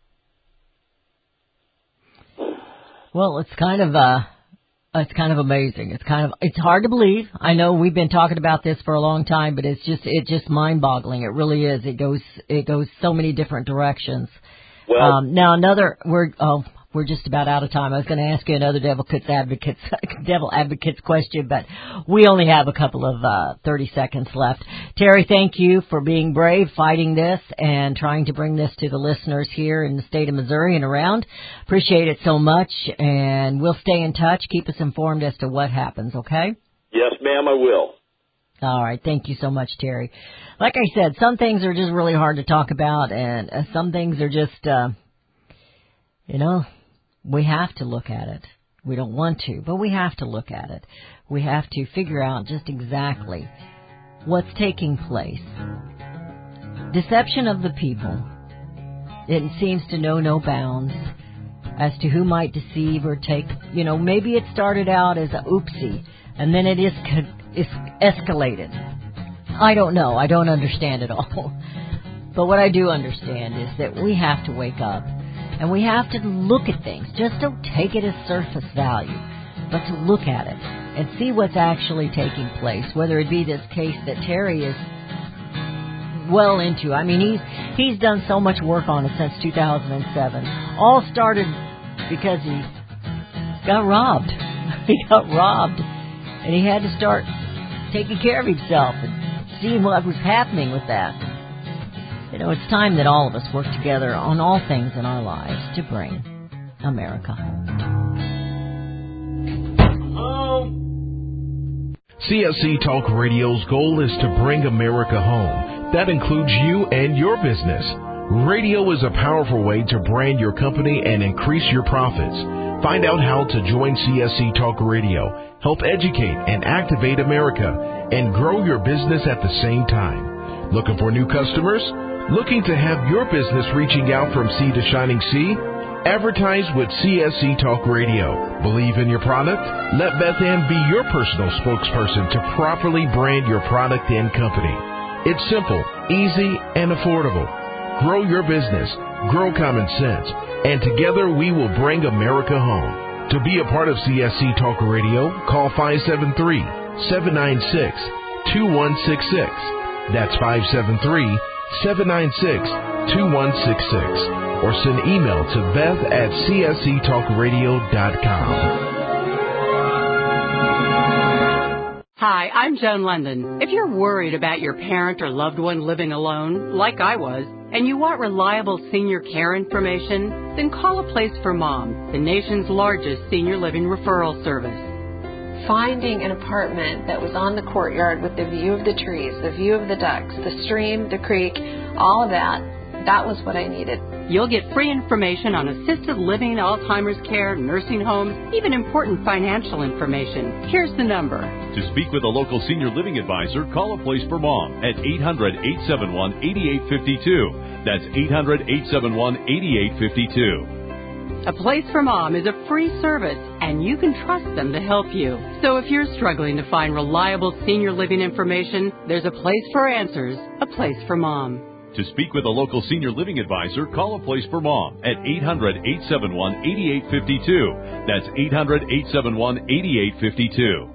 [SPEAKER 4] Well, it's kind of uh, it's kind of amazing. It's kind of it's hard to believe. I know we've been talking about this for a long time, but it's just it's just mind-boggling. It really is. It goes it goes so many different directions.
[SPEAKER 9] Well,
[SPEAKER 4] um, now another we're oh we're just about out of time. I was going to ask you another devil advocates devil advocates question, but we only have a couple of uh, thirty seconds left. Terry, thank you for being brave, fighting this, and trying to bring this to the listeners here in the state of Missouri and around. Appreciate it so much, and we'll stay in touch. Keep us informed as to what happens. Okay?
[SPEAKER 9] Yes, ma'am, I will.
[SPEAKER 4] All right. Thank you so much, Terry. Like I said, some things are just really hard to talk about, and uh, some things are just, uh, you know, we have to look at it. We don't want to, but we have to look at it. We have to figure out just exactly what's taking place. Deception of the people. It seems to know no bounds as to who might deceive or take, you know, maybe it started out as a oopsie, and then it is, is escalated. I don't know. I don't understand it all. But what I do understand is that we have to wake up, and we have to look at things. Just don't take it as surface value, but to look at it and see what's actually taking place, whether it be this case that Terry is well into. I mean, he's, he's done so much work on it since two thousand seven. All started because he got robbed. He got robbed, and he had to start taking care of himself and seeing what was happening with that. You know, it's time that all of us work together on all things in our lives to bring America home.
[SPEAKER 8] C S C Talk Radio's goal is to bring America home. That includes you and your business. Radio is a powerful way to brand your company and increase your profits. Find out how to join C S C Talk Radio, help educate and activate America, and grow your business at the same time. Looking for new customers? Looking to have your business reaching out from sea to shining sea? Advertise with C S C Talk Radio. Believe in your product? Let Beth Ann be your personal spokesperson to properly brand your product and company. It's simple, easy, and affordable. Grow your business, grow common sense, and together we will bring America home. To be a part of C S C Talk Radio, call five seven three, seven nine six, two one six six. That's five seven three, seven nine six, two one six six. Or send email to beth at c s c talk radio dot com.
[SPEAKER 12] Hi, I'm Joan London. If you're worried about your parent or loved one living alone, like I was, and you want reliable senior care information, then call A Place for Mom, the nation's largest senior living referral service.
[SPEAKER 13] Finding an apartment that was on the courtyard with the view of the trees, the view of the ducks, the stream, the creek, all of that, that was what I needed.
[SPEAKER 12] You'll get free information on assisted living, Alzheimer's care, nursing homes, even important financial information. Here's the number.
[SPEAKER 14] To speak with a local senior living advisor, call A Place for Mom at eight hundred, eight seven one, eight eight five two. That's eight hundred, eight seven one, eight eight five two.
[SPEAKER 12] A Place for Mom is a free service, and you can trust them to help you. So if you're struggling to find reliable senior living information, there's a place for answers, A Place for Mom.
[SPEAKER 14] To speak with a local senior living advisor, call A Place for Mom at eight hundred, eight seven one, eight eight five two. That's eight hundred, eight seven one, eight eight five two.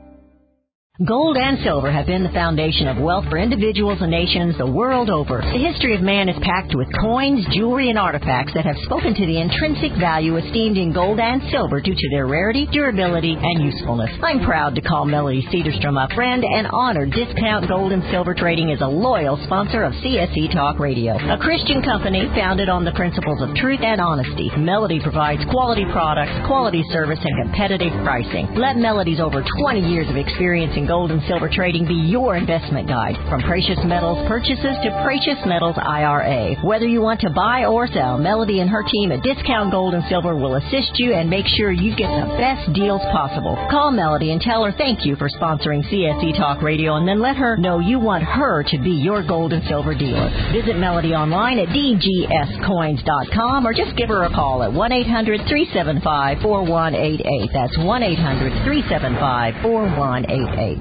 [SPEAKER 4] Gold and silver have been the foundation of wealth for individuals and nations the world over. The history of man is packed with coins, jewelry, and artifacts that have spoken to the intrinsic value esteemed in gold and silver due to their rarity, durability, and usefulness. I'm proud to call Melody Cedarstrom a friend and honor Discount Gold and Silver Trading as a loyal sponsor of C S C Talk Radio, a Christian company founded on the principles of truth and honesty. Melody provides quality products, quality service, and competitive pricing. Let Melody's over twenty years of experience in gold and silver trading be your investment guide. From precious metals purchases to precious metals I R A. Whether you want to buy or sell, Melody and her team at Discount Gold and Silver will assist you and make sure you get the best deals possible. Call Melody and tell her thank you for sponsoring C S C Talk Radio, and then let her know you want her to be your gold and silver dealer. Visit Melody online at d g s coins dot com or just give her a call at one eight hundred, three seven five, four one eight eight. That's one eight hundred, three seven five, four one eight eight.